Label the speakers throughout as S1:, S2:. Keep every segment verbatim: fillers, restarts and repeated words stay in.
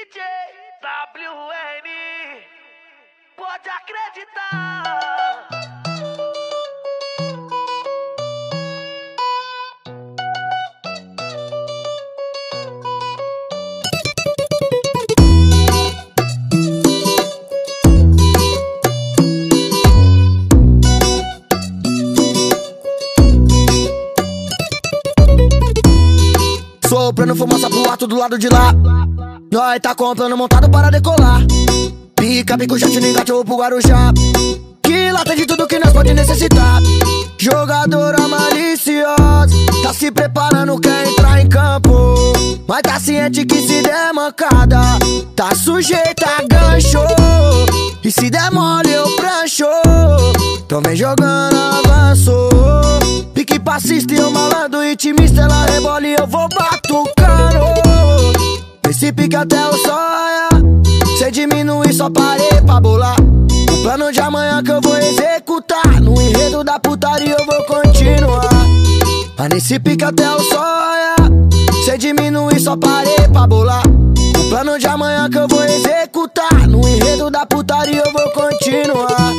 S1: J W N, pode acreditar.
S2: Soprando fumaça pro alto do lado de lá. Nós tá comprando montado para decolar. Pica, pico, jet, engate ou pro Guarujá. Que lá tem de tudo que nós pode necessitar. Jogadora maliciosa, tá se preparando, quer entrar em campo. Mas tá ciente que se der mancada, tá sujeita a gancho. E se der mole eu prancho. Tô vem jogando avanço. Pique passista e eu malandro, intimista, ela rebola e eu vou batucando. Esse pique até o sonha, cê diminui, só parei pra bolar. O plano de amanhã que eu vou executar, no enredo da putaria eu vou continuar. Mas nesse pique até o sonha, cê diminui, só parei pra bolar. O plano de amanhã que eu vou executar, no enredo da putaria eu vou continuar.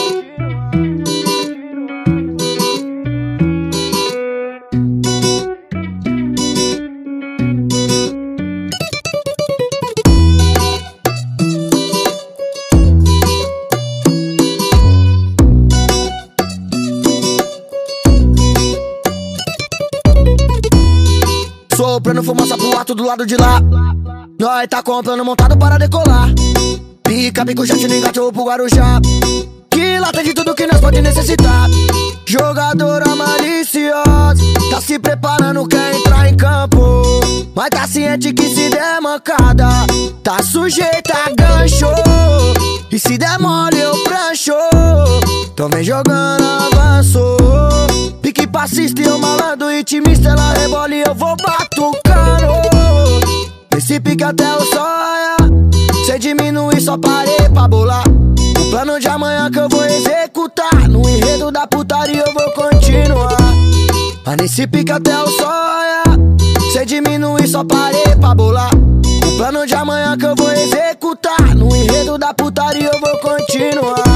S2: Soprando fumaça pro alto do lado de lá. Nós tá comprando montado para decolar. Pica, pico, jet, engate ou pro Guarujá. Que lá tem de tudo que nós pode necessitar. Jogadora maliciosa, tá se preparando, quer entrar em campo. Mas tá ciente que se der mancada, tá sujeita a gancho. E se der mole eu prancho. Tô vem jogando avanço. Pique passista e eu malandro, intimista, ela rebola e eu vou batucando. Esse pique até o sonha, cê diminui, só parei pra bolar. O plano de amanhã que eu vou executar, no enredo da putaria eu vou continuar. Mas nesse pique até o sonha, cê diminui, só parei pra bolar. O plano de amanhã que eu vou executar, no enredo da putaria eu vou continuar.